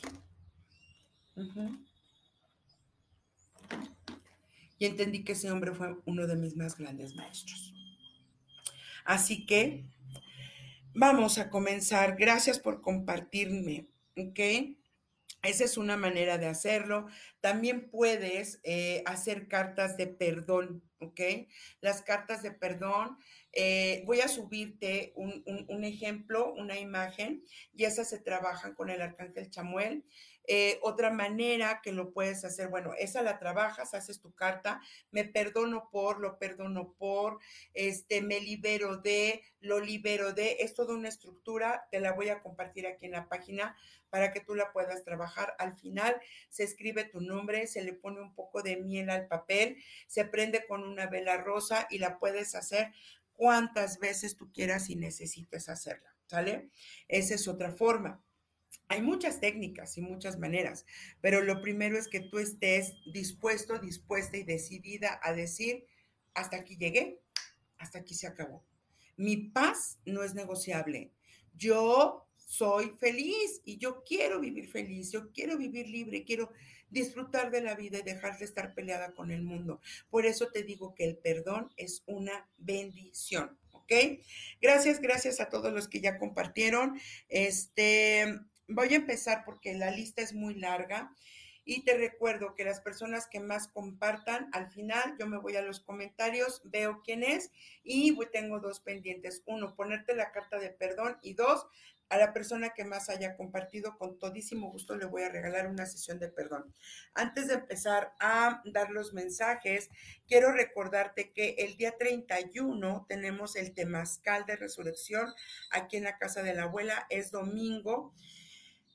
Y entendí que ese hombre fue uno de mis más grandes maestros. Así que vamos a comenzar. Gracias por compartirme, ¿ok? Esa es una manera de hacerlo. También puedes hacer cartas de perdón, ¿ok? Las cartas de perdón, voy a subirte un ejemplo, una imagen, y esas se trabajan con el arcángel Chamuel. Otra manera que lo puedes hacer, bueno, esa la trabajas, haces tu carta, me perdono por, lo perdono por, me libero de, lo libero de, es toda una estructura, te la voy a compartir aquí en la página para que tú la puedas trabajar. Al final se escribe tu nombre, se le pone un poco de miel al papel, se prende con una vela rosa y la puedes hacer cuantas veces tú quieras y necesites hacerla, ¿sale? Esa es otra forma. Hay muchas técnicas y muchas maneras, pero lo primero es que tú estés dispuesto, dispuesta y decidida a decir, hasta aquí llegué, hasta aquí se acabó. Mi paz no es negociable. Yo soy feliz y yo quiero vivir feliz, yo quiero vivir libre, quiero disfrutar de la vida y dejar de estar peleada con el mundo. Por eso te digo que el perdón es una bendición, ¿ok? Gracias a todos los que ya compartieron. Voy a empezar porque la lista es muy larga. Y te recuerdo que las personas que más compartan, al final yo me voy a los comentarios, veo quién es y tengo dos pendientes. Uno, ponerte la carta de perdón y dos, a la persona que más haya compartido, con todísimo gusto le voy a regalar una sesión de perdón. Antes de empezar a dar los mensajes, quiero recordarte que el día 31 tenemos el temazcal de resurrección aquí en la casa de la abuela, es domingo.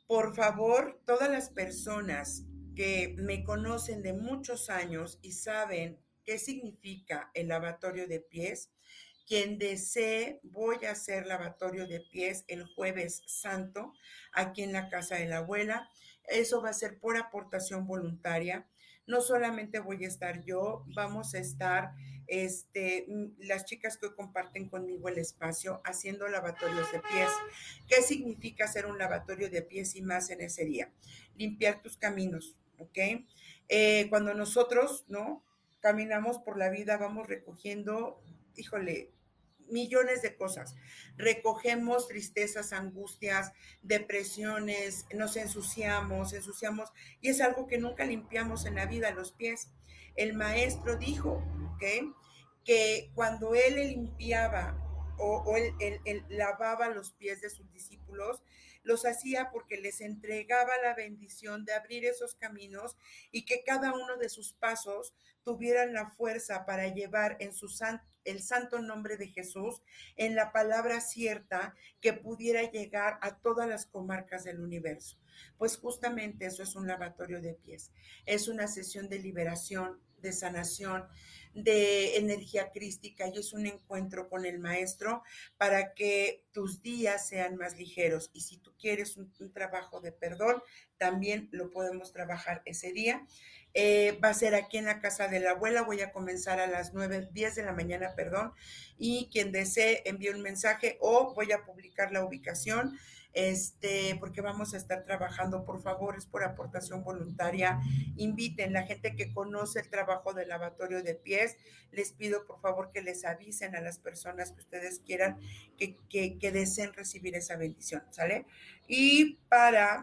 Por favor, todas las personas que me conocen de muchos años y saben qué significa el lavatorio de pies, quien desee, voy a hacer lavatorio de pies el jueves santo aquí en la casa de la abuela. Eso va a ser por aportación voluntaria. No solamente voy a estar yo, vamos a estar las chicas que hoy comparten conmigo el espacio haciendo lavatorios de pies. ¿Qué significa hacer un lavatorio de pies y más en ese día? Limpiar tus caminos, ¿ok? Cuando nosotros, ¿no? Caminamos por la vida, vamos recogiendo, híjole, millones de cosas. Recogemos tristezas, angustias, depresiones, nos ensuciamos, y es algo que nunca limpiamos en la vida, los pies. El maestro dijo, ¿ok? Que cuando él limpiaba o él lavaba los pies de sus discípulos, los hacía porque les entregaba la bendición de abrir esos caminos y que cada uno de sus pasos tuvieran la fuerza para llevar en el santo nombre de Jesús, en la palabra cierta, que pudiera llegar a todas las comarcas del universo. Pues justamente eso es un lavatorio de pies, es una sesión de liberación, de sanación, de energía crística, y es un encuentro con el maestro para que tus días sean más ligeros. Y si tú quieres un trabajo de perdón, también lo podemos trabajar ese día. Va a ser aquí en la casa de la abuela. Voy a comenzar a las 9:10 de la mañana, perdón. Y quien desee envíe un mensaje o voy a publicar la ubicación, porque vamos a estar trabajando. Por favor, es por aportación voluntaria. Inviten la gente que conoce el trabajo del lavatorio de pies. Les pido por favor que les avisen a las personas que ustedes quieran que deseen recibir esa bendición, ¿sale? Y para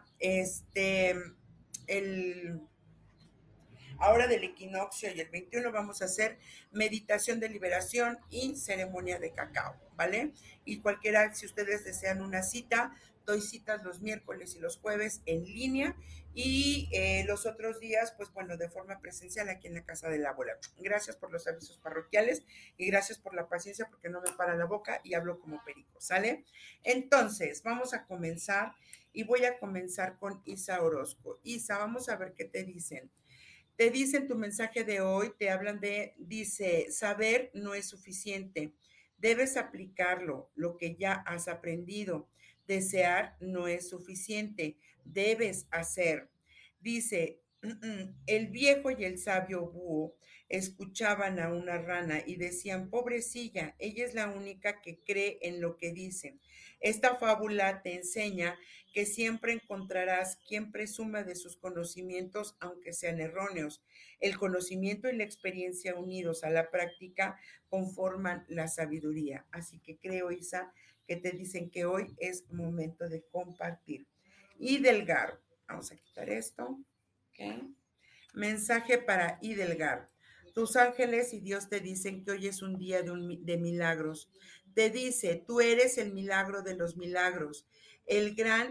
el ahora del equinoccio y el 21 vamos a hacer meditación de liberación y ceremonia de cacao, ¿vale? Y cualquiera, si ustedes desean una cita, doy citas los miércoles y los jueves en línea y los otros días, pues bueno, de forma presencial aquí en la casa de la abuela. Gracias por los avisos parroquiales y gracias por la paciencia porque no me para la boca y hablo como perico, ¿sale? Entonces, vamos a comenzar y voy a comenzar con Isa Orozco. Isa, vamos a ver qué te dicen. Te dicen tu mensaje de hoy, te hablan dice, saber no es suficiente, debes aplicarlo, lo que ya has aprendido. Desear no es suficiente, debes hacer. Dice, el viejo y el sabio búho escuchaban a una rana y decían, pobrecilla, ella es la única que cree en lo que dicen. Esta fábula te enseña que siempre encontrarás quien presuma de sus conocimientos, aunque sean erróneos. El conocimiento y la experiencia unidos a la práctica conforman la sabiduría. Así que creo, Isa, que te dicen que hoy es momento de compartir. Idelgar, vamos a quitar esto. Okay. Mensaje para Idelgar. Tus ángeles y Dios te dicen que hoy es un día de milagros. Te dice, tú eres el milagro de los milagros, el gran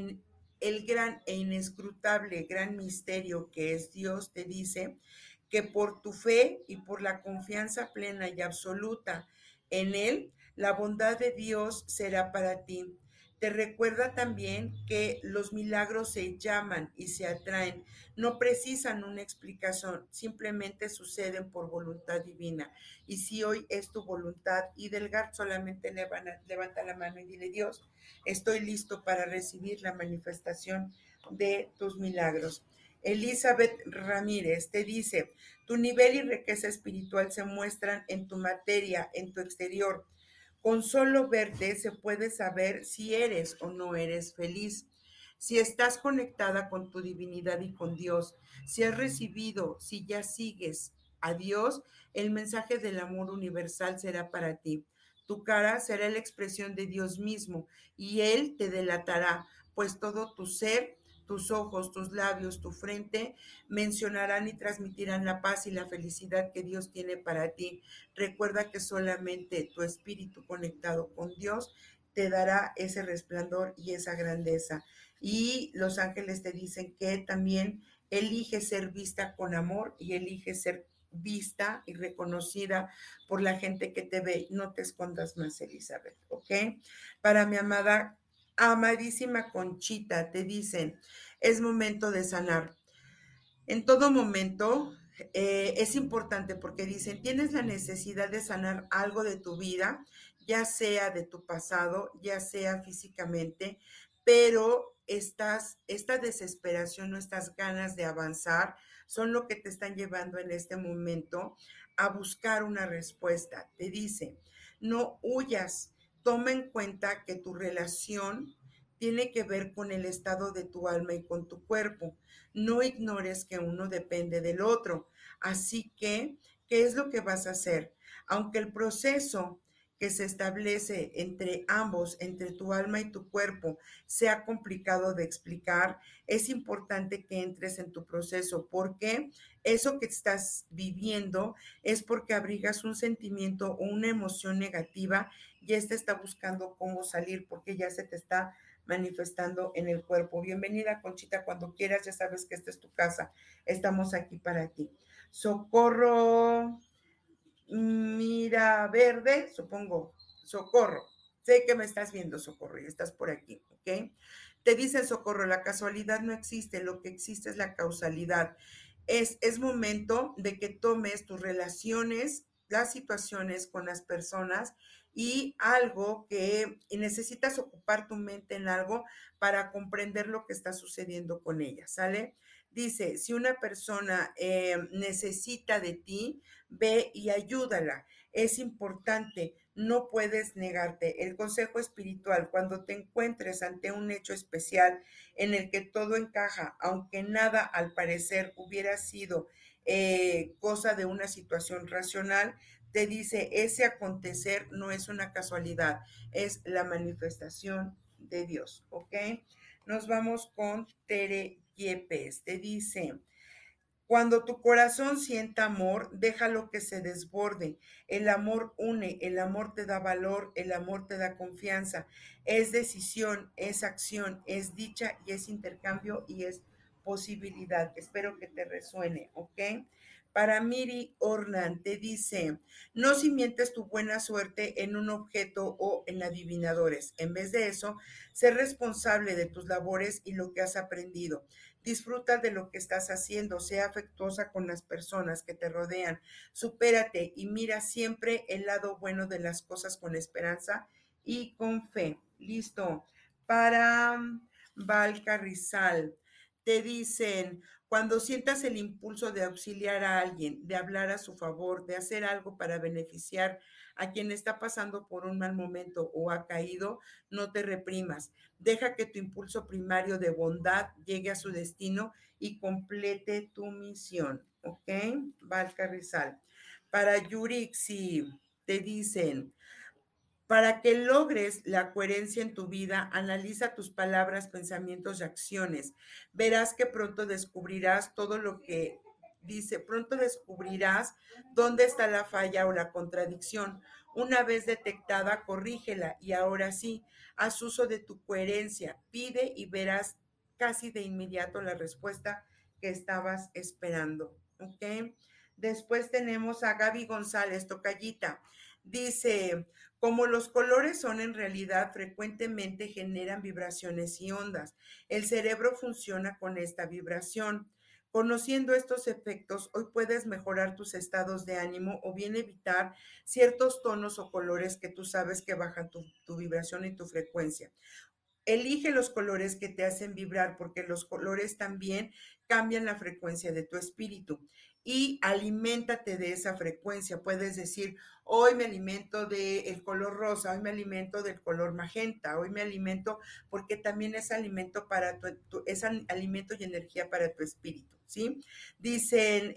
e inescrutable gran misterio que es Dios. Te dice que por tu fe y por la confianza plena y absoluta en Él, la bondad de Dios será para ti. Te recuerda también que los milagros se llaman y se atraen, no precisan una explicación, simplemente suceden por voluntad divina. Y si hoy es tu voluntad, Idelgar, solamente levanta la mano y dile, Dios, estoy listo para recibir la manifestación de tus milagros. Elizabeth Ramírez te dice, tu nivel y riqueza espiritual se muestran en tu materia, en tu exterior. Con solo verte se puede saber si eres o no eres feliz, si estás conectada con tu divinidad y con Dios, si has recibido, si ya sigues a Dios, el mensaje del amor universal será para ti. Tu cara será la expresión de Dios mismo y Él te delatará, pues todo tu ser, tus ojos, tus labios, tu frente mencionarán y transmitirán la paz y la felicidad que Dios tiene para ti. Recuerda que solamente tu espíritu conectado con Dios te dará ese resplandor y esa grandeza. Y los ángeles te dicen que también elige ser vista con amor y elige ser vista y reconocida por la gente que te ve. No te escondas más, Elizabeth, ¿ok? Para mi amada Amadísima Conchita, te dicen, es momento de sanar. En todo momento es importante porque dicen, tienes la necesidad de sanar algo de tu vida, ya sea de tu pasado, ya sea físicamente, pero esta desesperación o estas ganas de avanzar son lo que te están llevando en este momento a buscar una respuesta. Te dice, no huyas, toma en cuenta que tu relación tiene que ver con el estado de tu alma y con tu cuerpo. No ignores que uno depende del otro. Así que, ¿qué es lo que vas a hacer? Aunque el proceso que se establece entre ambos, entre tu alma y tu cuerpo, sea complicado de explicar, es importante que entres en tu proceso, porque eso que estás viviendo es porque abrigas un sentimiento o una emoción negativa y esta está buscando cómo salir porque ya se te está manifestando en el cuerpo. Bienvenida, Conchita, cuando quieras, ya sabes que esta es tu casa. Estamos aquí para ti. Socorro, mira verde, supongo. Socorro. Sé que me estás viendo, Socorro, y estás por aquí, ¿ok? Te dice Socorro, la casualidad no existe, lo que existe es la causalidad. Es momento de que tomes tus relaciones, las situaciones con las personas y algo que y necesitas ocupar tu mente en algo para comprender lo que está sucediendo con ella, ¿sale? Dice, si una persona necesita de ti, ve y ayúdala. Es importante, no puedes negarte. El consejo espiritual, cuando te encuentres ante un hecho especial en el que todo encaja, aunque nada al parecer hubiera sido cosa de una situación racional, te dice, ese acontecer no es una casualidad, es la manifestación de Dios, ¿ok? Nos vamos con Tere Yepes. Te dice, cuando tu corazón sienta amor, déjalo que se desborde. El amor une, el amor te da valor, el amor te da confianza. Es decisión, es acción, es dicha y es intercambio y es posibilidad. Espero que te resuene, ¿ok? Para Miri Ornan te dice, no cimientes tu buena suerte en un objeto o en adivinadores. En vez de eso, sé responsable de tus labores y lo que has aprendido. Disfruta de lo que estás haciendo, sea afectuosa con las personas que te rodean, supérate y mira siempre el lado bueno de las cosas con esperanza y con fe. Listo. Para Val Carrizal, te dicen, cuando sientas el impulso de auxiliar a alguien, de hablar a su favor, de hacer algo para beneficiar a quien está pasando por un mal momento o ha caído, no te reprimas. Deja que tu impulso primario de bondad llegue a su destino y complete tu misión. ¿Ok? Val Carrizal. Para Yurixi, te dicen, para que logres la coherencia en tu vida, analiza tus palabras, pensamientos y acciones. Verás que pronto descubrirás todo lo que dice, pronto descubrirás dónde está la falla o la contradicción. Una vez detectada, corrígela y ahora sí, haz uso de tu coherencia, pide y verás casi de inmediato la respuesta que estabas esperando. ¿Ok? Después tenemos a Gaby González, tocallita. Dice, como los colores son en realidad frecuentemente generan vibraciones y ondas, el cerebro funciona con esta vibración. Conociendo estos efectos, hoy puedes mejorar tus estados de ánimo o bien evitar ciertos tonos o colores que tú sabes que bajan tu vibración y tu frecuencia. Elige los colores que te hacen vibrar porque los colores también cambian la frecuencia de tu espíritu y aliméntate de esa frecuencia. Puedes decir, hoy me alimento del color rosa, hoy me alimento del color magenta, hoy me alimento porque también es alimento para es alimento y energía para tu espíritu, ¿sí? Dicen,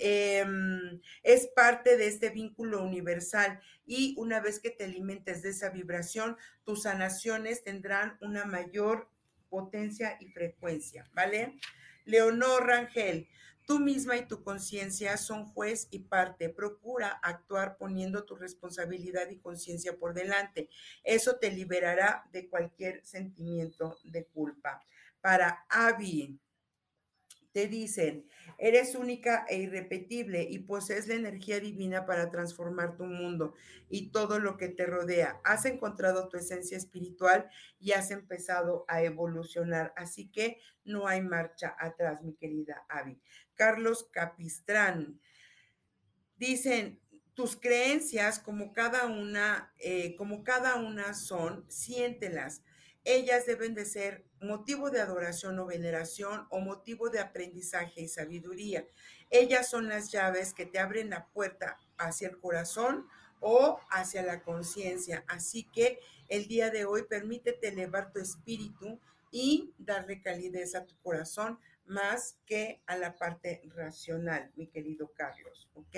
es parte de este vínculo universal y una vez que te alimentes de esa vibración, tus sanaciones tendrán una mayor potencia y frecuencia, ¿vale? Leonor Rangel, tú misma y tu conciencia son juez y parte. Procura actuar poniendo tu responsabilidad y conciencia por delante. Eso te liberará de cualquier sentimiento de culpa. Para Abby, Te dicen, eres única e irrepetible y posees la energía divina para transformar tu mundo y todo lo que te rodea. Has encontrado tu esencia espiritual y has empezado a evolucionar. Así que no hay marcha atrás, mi querida Abby. Carlos Capistrán. Dicen, tus creencias, como cada una son, siéntelas. Ellas deben de ser motivo de adoración o veneración o motivo de aprendizaje y sabiduría. Ellas son las llaves que te abren la puerta hacia el corazón o hacia la conciencia. Así que el día de hoy permítete elevar tu espíritu y darle calidez a tu corazón más que a la parte racional, mi querido Carlos, ¿ok?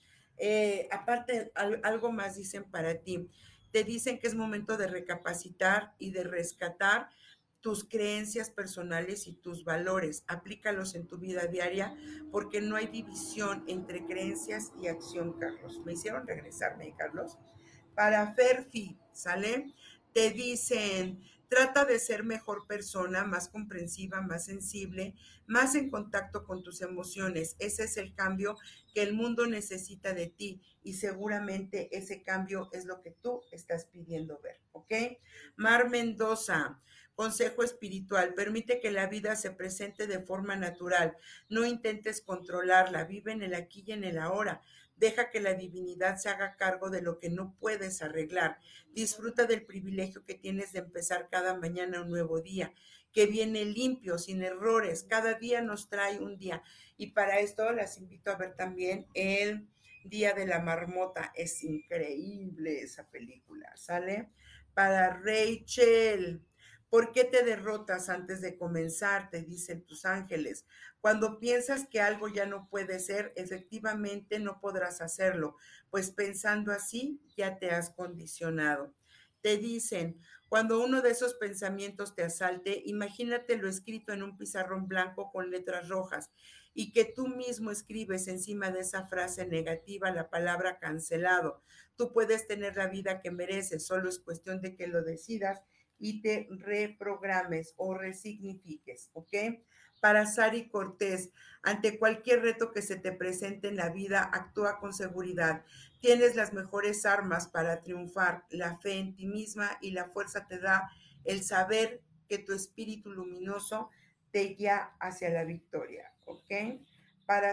Aparte, algo más dicen para ti. Te dicen que es momento de recapacitar y de rescatar tus creencias personales y tus valores. Aplícalos en tu vida diaria porque no hay división entre creencias y acción, Carlos. Me hicieron regresarme, Carlos. Para Ferfi, ¿sale? Te dicen, trata de ser mejor persona, más comprensiva, más sensible, más en contacto con tus emociones. Ese es el cambio que el mundo necesita de ti y seguramente ese cambio es lo que tú estás pidiendo ver, ¿ok? Mar Mendoza, consejo espiritual, permite que la vida se presente de forma natural. No intentes controlarla, vive en el aquí y en el ahora. Deja que la divinidad se haga cargo de lo que no puedes arreglar. Disfruta del privilegio que tienes de empezar cada mañana un nuevo día, que viene limpio, sin errores. Cada día nos trae un día. Y para esto las invito a ver también el Día de la Marmota. Es increíble esa película, ¿sale? Para Rachel. ¿Por qué te derrotas antes de comenzar? Te dicen tus ángeles. Cuando piensas que algo ya no puede ser, efectivamente no podrás hacerlo, pues pensando así ya te has condicionado. Te dicen, cuando uno de esos pensamientos te asalte, imagínatelo escrito en un pizarrón blanco con letras rojas y que tú mismo escribes encima de esa frase negativa la palabra cancelado. Tú puedes tener la vida que mereces, solo es cuestión de que lo decidas y te reprogrames o resignifiques, ¿ok? Para Sari Cortés, ante cualquier reto que se te presente en la vida, actúa con seguridad. Tienes las mejores armas para triunfar, la fe en ti misma y la fuerza te da el saber que tu espíritu luminoso te guía hacia la victoria, ¿ok? Para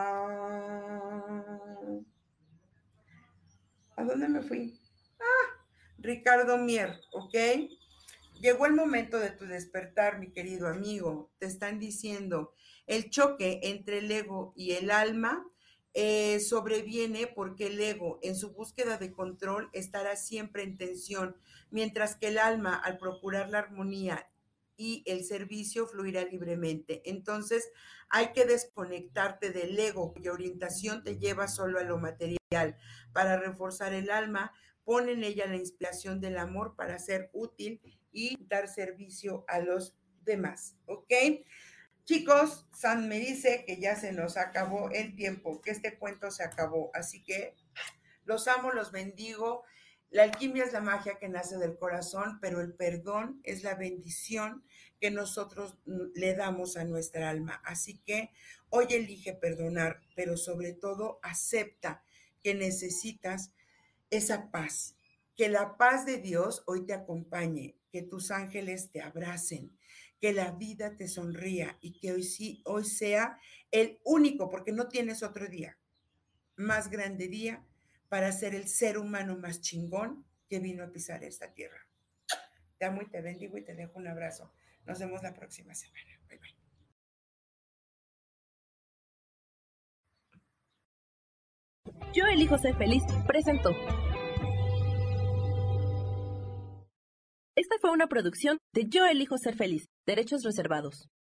¿A dónde me fui? Ricardo Mier, ¿ok? Llegó el momento de tu despertar, mi querido amigo. Te están diciendo, el choque entre el ego y el alma sobreviene porque el ego, en su búsqueda de control, estará siempre en tensión, mientras que el alma, al procurar la armonía y el servicio, fluirá libremente. Entonces, hay que desconectarte del ego, cuya orientación te lleva solo a lo material. Para reforzar el alma, pon en ella la inspiración del amor para ser útil y dar servicio a los demás, ¿ok? Chicos, San me dice que ya se nos acabó el tiempo, que este cuento se acabó, así que los amo, los bendigo. La alquimia es la magia que nace del corazón, pero el perdón es la bendición que nosotros le damos a nuestra alma. Así que hoy elige perdonar, pero sobre todo acepta que necesitas esa paz. Que la paz de Dios hoy te acompañe, que tus ángeles te abracen, que la vida te sonría y que hoy sea el único, porque no tienes otro día, más grande día para ser el ser humano más chingón que vino a pisar esta tierra. Te amo y te bendigo y te dejo un abrazo. Nos vemos la próxima semana. Bye, bye. Yo elijo ser feliz presentó. Esta fue una producción de Yo elijo ser feliz, derechos reservados.